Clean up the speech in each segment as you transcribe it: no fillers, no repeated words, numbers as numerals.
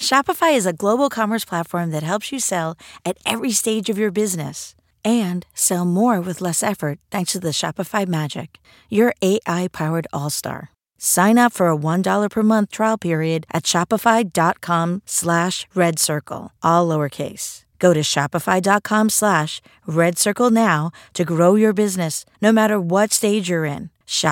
Shopify is a global commerce platform that helps you sell at every stage of your business and sell more with less effort thanks to the Shopify Magic, your AI-powered all-star. Sign up for a $1 per month trial period at shopify.com/redcircle, all lowercase. Go to shopify.com/redcircle now to grow your business no matter what stage you're in.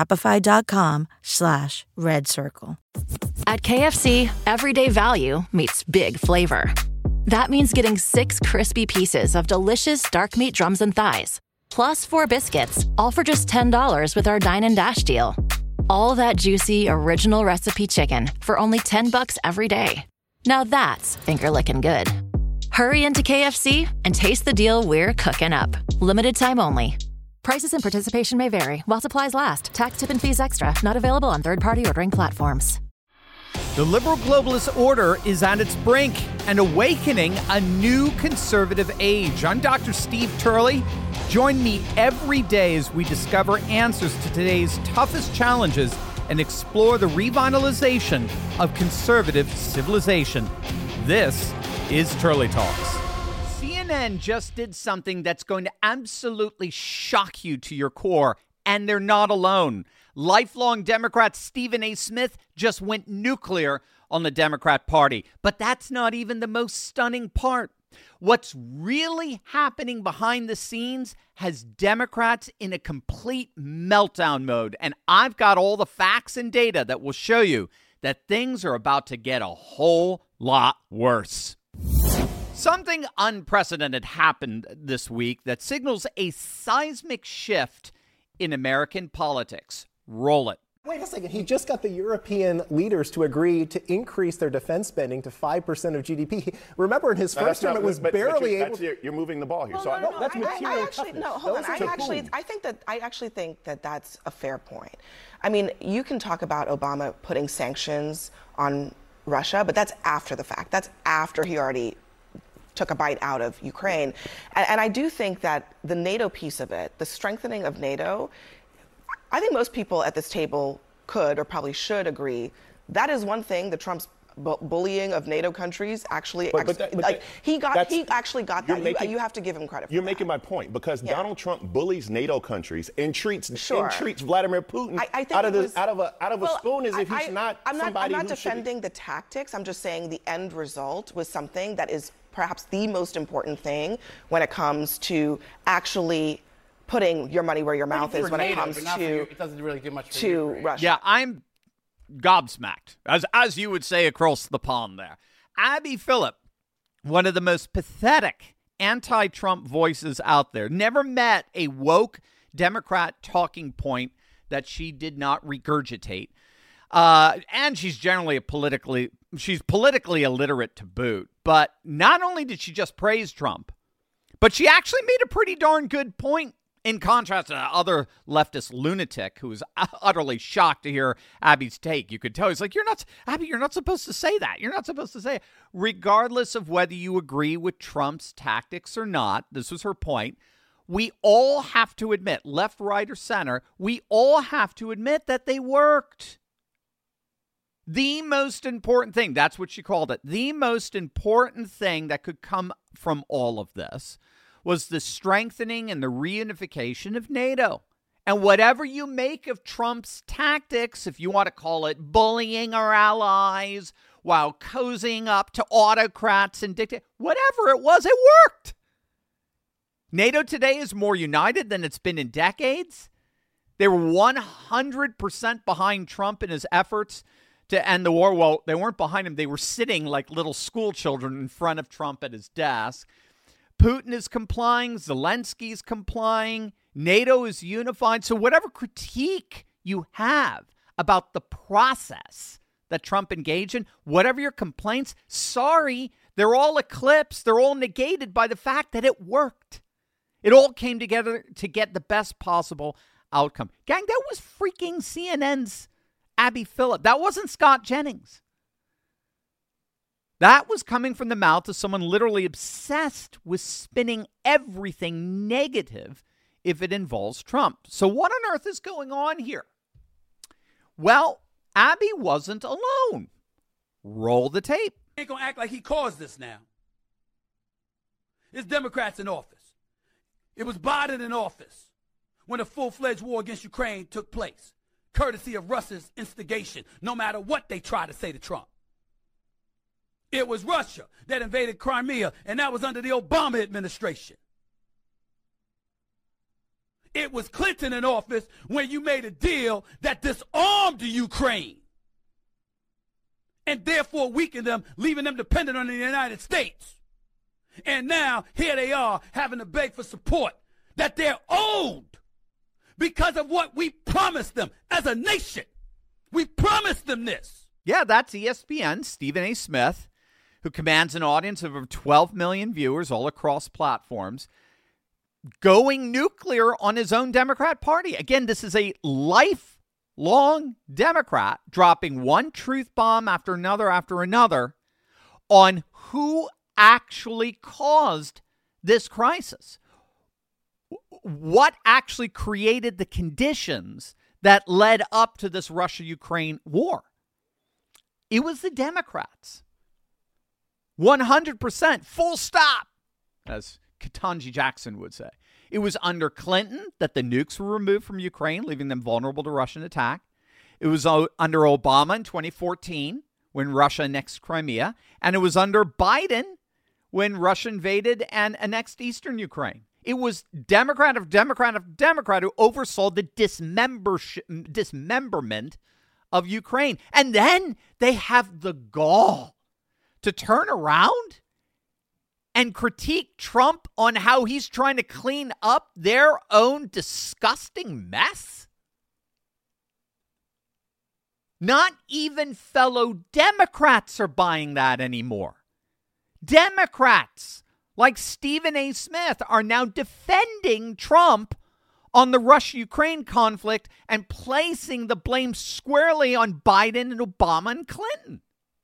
Shopify.com/redcircle. At KFC, everyday value meets big flavor. That means getting 6 crispy pieces of delicious dark meat drums and thighs, plus 4 biscuits, all for just $10 with our Dine and Dash deal. All that juicy, original recipe chicken for only $10 every day. Now that's finger-licking good. Hurry into KFC and taste the deal we're cooking up. Limited time only. Prices and participation may vary while supplies last. Tax, tip, and fees extra. Not available on third-party ordering platforms. The liberal globalist order is at its brink and awakening a new conservative age. I'm Dr. Steve Turley. Join me every day as we discover answers to today's toughest challenges and explore the revitalization of conservative civilization. This is Turley Talks. CNN just did something that's going to absolutely shock you to your core, and they're not alone. Lifelong Democrat Stephen A. Smith just went nuclear on the Democrat Party. But that's not even the most stunning part. What's really happening behind the scenes has Democrats in a complete meltdown mode. And I've got all the facts and data that will show you that things are about to get a whole lot worse. Something unprecedented happened this week that signals a seismic shift in American politics. Roll it. Wait a second. He just got the European leaders to agree to increase their defense spending to 5% of GDP. Remember, in his first term, it was barely able. You're moving the ball here. That's material toughness. No, hold on. I actually think that that's a fair point. I mean, you can talk about Obama putting sanctions on Russia, but that's after the fact. That's after he already took a bite out of Ukraine. And I do think that the NATO piece of it, the strengthening of NATO, I think most people at this table could or probably should agree that is one thing that Trump's bullying of NATO countries actually, he actually got that. You have to give him credit for that. You're making my point because Donald Trump bullies NATO countries and treats Vladimir Putin out of a spoon as if he's not somebody. I'm not defending the tactics. I'm just saying the end result was something that is perhaps the most important thing when it comes to actually putting your money where your mouth is when it comes to it doesn't really do much to Russia. Yeah, I'm gobsmacked, as you would say across the pond there. Abby Phillip, one of the most pathetic anti-Trump voices out there, never met a woke Democrat talking point that she did not regurgitate. And she's generally she's politically illiterate to boot. But not only did she just praise Trump, but she actually made a pretty darn good point. In contrast to other leftist lunatic who was utterly shocked to hear Abby's take. You could tell he's like, Abby, you're not supposed to say that. You're not supposed to say it. Regardless of whether you agree with Trump's tactics or not, this was her point. We all have to admit, left, right, or center, we all have to admit that they worked. The most important thing, that's what she called it, the most important thing that could come from all of this was the strengthening and the reunification of NATO. And whatever you make of Trump's tactics, if you want to call it bullying our allies while cozying up to autocrats and dictators, whatever it was, it worked. NATO today is more united than it's been in decades. They were 100% behind Trump in his efforts to end the war. Well, they weren't behind him. They were sitting like little school children in front of Trump at his desk. Putin is complying. Zelensky's complying. NATO is unified. So whatever critique you have about the process that Trump engaged in, whatever your complaints, sorry, they're all eclipsed. They're all negated by the fact that it worked. It all came together to get the best possible outcome. Gang, that was freaking CNN's Abby Phillip. That wasn't Scott Jennings. That was coming from the mouth of someone literally obsessed with spinning everything negative if it involves Trump. So what on earth is going on here? Well, Abby wasn't alone. Roll the tape. Ain't going to act like he caused this now. It's Democrats in office. It was Biden in office when a full-fledged war against Ukraine took place, courtesy of Russia's instigation, no matter what they try to say to Trump. It was Russia that invaded Crimea, and that was under the Obama administration. It was Clinton in office when you made a deal that disarmed the Ukraine and therefore weakened them, leaving them dependent on the United States. And now here they are having to beg for support that they're owed because of what we promised them as a nation. We promised them this. Yeah, that's ESPN, Stephen A. Smith, who commands an audience of over 12 million viewers all across platforms, going nuclear on his own Democrat Party. Again, this is a lifelong Democrat dropping one truth bomb after another on who actually caused this crisis. What actually created the conditions that led up to this Russia-Ukraine war? It was the Democrats. 100%, full stop, as Ketanji Jackson would say. It was under Clinton that the nukes were removed from Ukraine, leaving them vulnerable to Russian attack. It was under Obama in 2014 when Russia annexed Crimea. And it was under Biden when Russia invaded and annexed eastern Ukraine. It was Democrat of Democrat of Democrat who oversaw the dismemberment of Ukraine. And then they have the gall to turn around and critique Trump on how he's trying to clean up their own disgusting mess? Not even fellow Democrats are buying that anymore. Democrats like Stephen A. Smith are now defending Trump on the Russia-Ukraine conflict and placing the blame squarely on Biden and Obama and Clinton.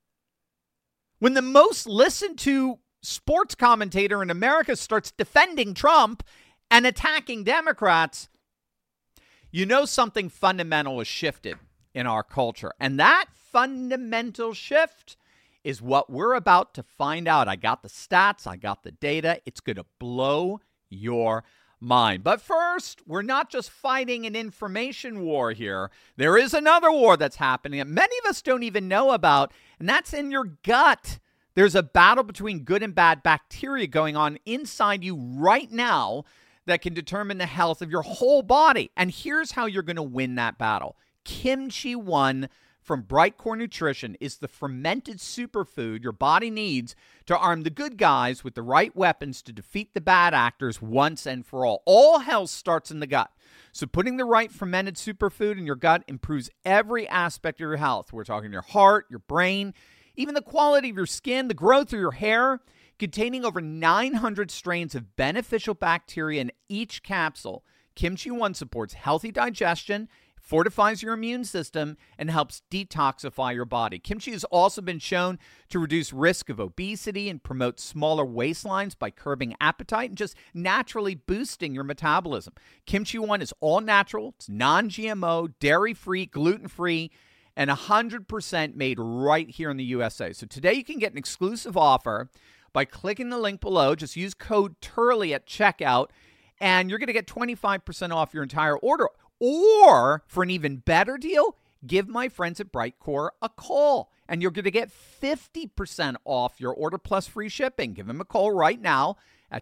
When the most listened to sports commentator in America starts defending Trump and attacking Democrats, you know something fundamental has shifted in our culture. And that fundamental shift is what we're about to find out. I got the stats. I got the data. It's going to blow your mind. But first, we're not just fighting an information war here. There is another war that's happening that many of us don't even know about, and that's in your gut. There's a battle between good and bad bacteria going on inside you right now that can determine the health of your whole body. And here's how you're going to win that battle. Kimchi One from Brightcore Nutrition is the fermented superfood your body needs to arm the good guys with the right weapons to defeat the bad actors once and for all. All health starts in the gut. So putting the right fermented superfood in your gut improves every aspect of your health. We're talking your heart, your brain, even the quality of your skin, the growth of your hair. Containing over 900 strains of beneficial bacteria in each capsule, Kimchi One supports healthy digestion, fortifies your immune system, and helps detoxify your body. Kimchi has also been shown to reduce risk of obesity and promote smaller waistlines by curbing appetite and just naturally boosting your metabolism. Kimchi One is all natural, it's non-GMO, dairy-free, gluten-free, and 100% made right here in the USA. So today you can get an exclusive offer by clicking the link below. Just use code Turley at checkout, and you're going to get 25% off your entire order. Or, for an even better deal, give my friends at Brightcore a call, and you're going to get 50% off your order plus free shipping. Give them a call right now at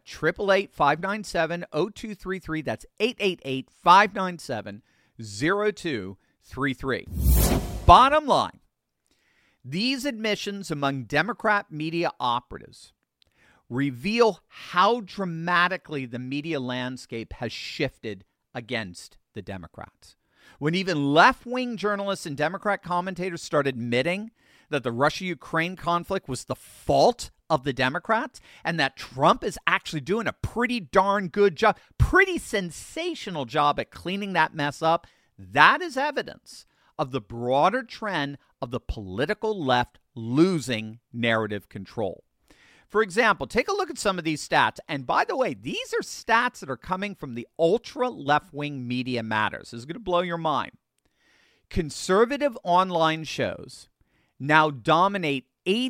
888-597-0233. That's 888-597-0233. Bottom line, these admissions among Democrat media operatives reveal how dramatically the media landscape has shifted against the Democrats. When even left-wing journalists and Democrat commentators started admitting that the Russia-Ukraine conflict was the fault of the Democrats and that Trump is actually doing a pretty darn good job, pretty sensational job at cleaning that mess up, that is evidence of the broader trend of the political left losing narrative control. For example, take a look at some of these stats. And by the way, these are stats that are coming from the ultra left-wing Media Matters. This is going to blow your mind. Conservative online shows now dominate 82%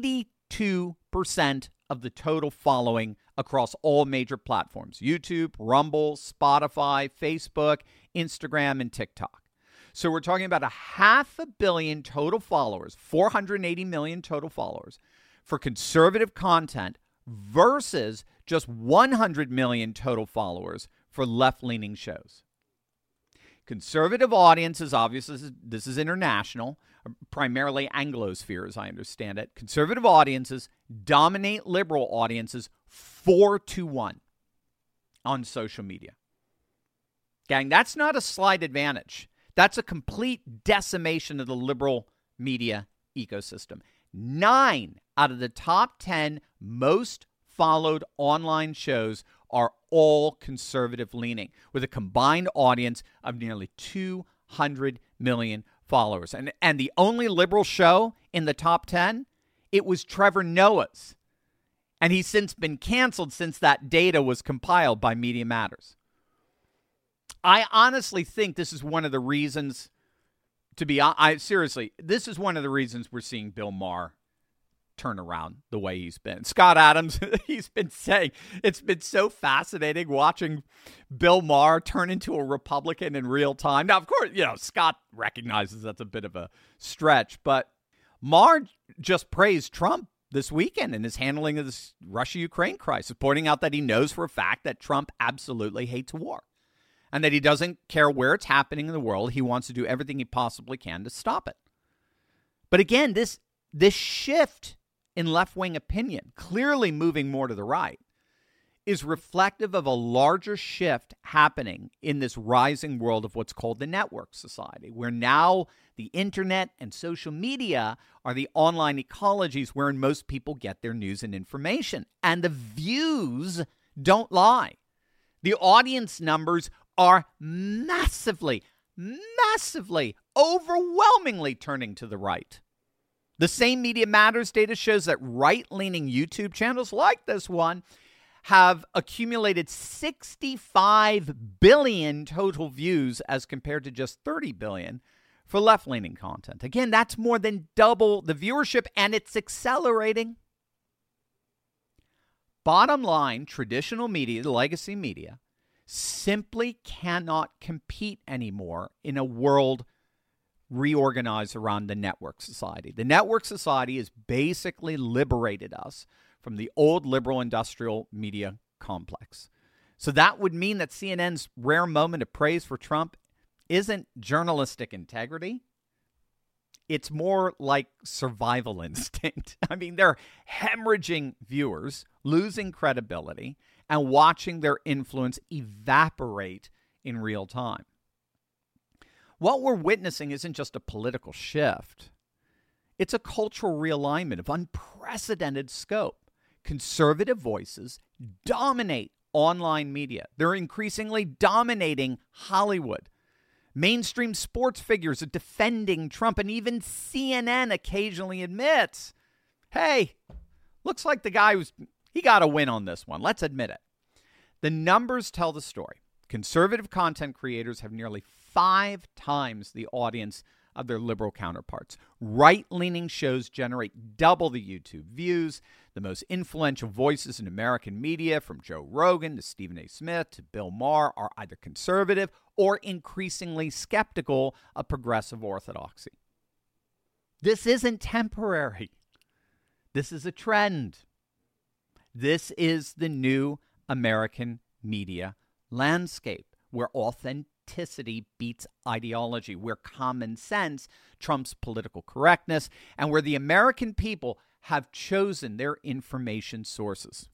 2% of the total following across all major platforms: YouTube, Rumble, Spotify, Facebook, Instagram, and TikTok. So we're talking about 500 million total followers, 480 million total followers for conservative content versus just 100 million total followers for left-leaning shows. Conservative audiences, obviously, this is international, primarily Anglosphere, as I understand it. Conservative audiences dominate liberal audiences 4-1 on social media. Gang, that's not a slight advantage. That's a complete decimation of the liberal media ecosystem. 9 out of the top 10 most followed online shows are all conservative leaning, with a combined audience of nearly 200 million followers. And the only liberal show in the top 10, it was Trevor Noah's. And he's since been canceled since that data was compiled by Media Matters. I honestly think this is one of the reasons, this is one of the reasons we're seeing Bill Maher turn around the way he's been. Scott Adams, he's been saying it's been so fascinating watching Bill Maher turn into a Republican in real time. Now, of course, Scott recognizes that's a bit of a stretch, but Maher just praised Trump this weekend in his handling of this Russia-Ukraine crisis, pointing out that he knows for a fact that Trump absolutely hates war and that he doesn't care where it's happening in the world. He wants to do everything he possibly can to stop it. But again, this shift in left-wing opinion, clearly moving more to the right, is reflective of a larger shift happening in this rising world of what's called the network society, where now the internet and social media are the online ecologies wherein most people get their news and information. And the views don't lie. The audience numbers are massively, overwhelmingly turning to the right. The same Media Matters data shows that right-leaning YouTube channels like this one have accumulated 65 billion total views as compared to just 30 billion for left-leaning content. Again, that's more than double the viewership, and it's accelerating. Bottom line, traditional media, the legacy media, simply cannot compete anymore in a world reorganized around the network society. The network society has basically liberated us from the old liberal industrial media complex. So that would mean that CNN's rare moment of praise for Trump isn't journalistic integrity. It's more like survival instinct. I mean, they're hemorrhaging viewers, losing credibility, and watching their influence evaporate in real time. What we're witnessing isn't just a political shift. It's a cultural realignment of unprecedented scope. Conservative voices dominate online media. They're increasingly dominating Hollywood. Mainstream sports figures are defending Trump, and even CNN occasionally admits, hey, looks like the guy he got a win on this one. Let's admit it. The numbers tell the story. Conservative content creators have nearly 5 times the audience of their liberal counterparts. Right-leaning shows generate double the YouTube views. The most influential voices in American media, from Joe Rogan to Stephen A. Smith to Bill Maher, are either conservative or increasingly skeptical of progressive orthodoxy. This isn't temporary. This is a trend. This is the new American media landscape, where authenticity beats ideology, where common sense trumps political correctness, and where the American people have chosen their information sources.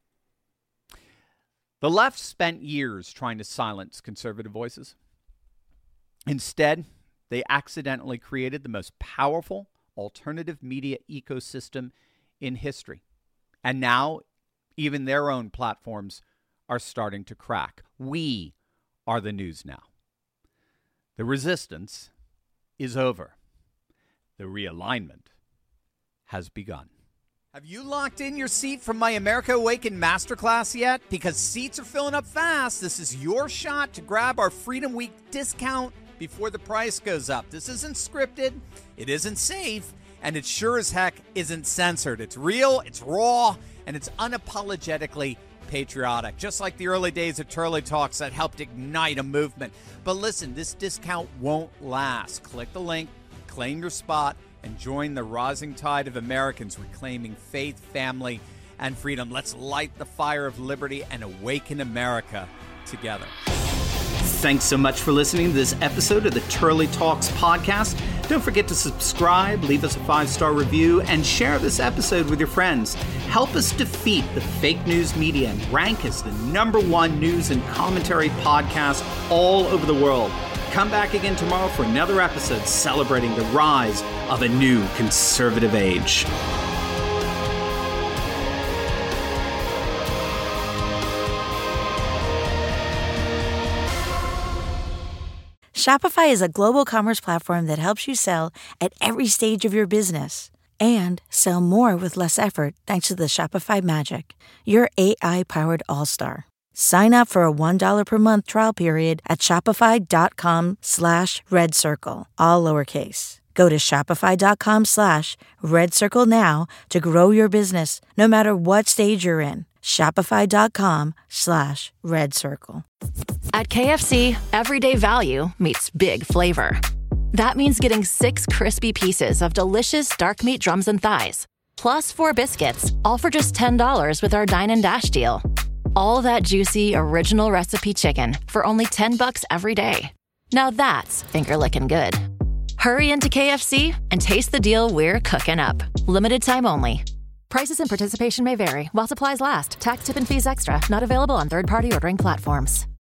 The left spent years trying to silence conservative voices. Instead, they accidentally created the most powerful alternative media ecosystem in history. And now, even their own platforms are starting to crack. We are the news now. The resistance is over. The realignment has begun. Have you locked in your seat from my America Awakened Masterclass yet? Because seats are filling up fast. This is your shot to grab our Freedom Week discount before the price goes up. This isn't scripted. It isn't safe. and it sure as heck isn't censored. It's real, it's raw, and it's unapologetically patriotic, just like the early days of Turley Talks that helped ignite a movement. But listen, this discount won't last. Click the link, claim your spot, and join the rising tide of Americans reclaiming faith, family, and freedom. Let's light the fire of liberty and awaken America together. Thanks so much for listening to this episode of the Turley Talks podcast. Don't forget to subscribe, leave us a 5-star review, and share this episode with your friends. Help us defeat the fake news media and rank as the #1 news and commentary podcast all over the world. Come back again tomorrow for another episode celebrating the rise of a new conservative age. Shopify is a global commerce platform that helps you sell at every stage of your business and sell more with less effort thanks to the Shopify Magic, your AI-powered all-star. Sign up for a $1 per month trial period at shopify.com/redcircle, all lowercase. Go to shopify.com/redcircle now to grow your business no matter what stage you're in. Shopify.com/redcircle. At KFC, everyday value meets big flavor. That means getting 6 crispy pieces of delicious dark meat drums and thighs, plus 4 biscuits, all for just $10 with our Dine and Dash deal. All that juicy, original recipe chicken for only $10 every day. Now that's finger-licking good. Hurry into KFC and taste the deal we're cooking up. Limited time only. Prices and participation may vary while supplies last. Tax, tip, and fees extra. Not available on third-party ordering platforms.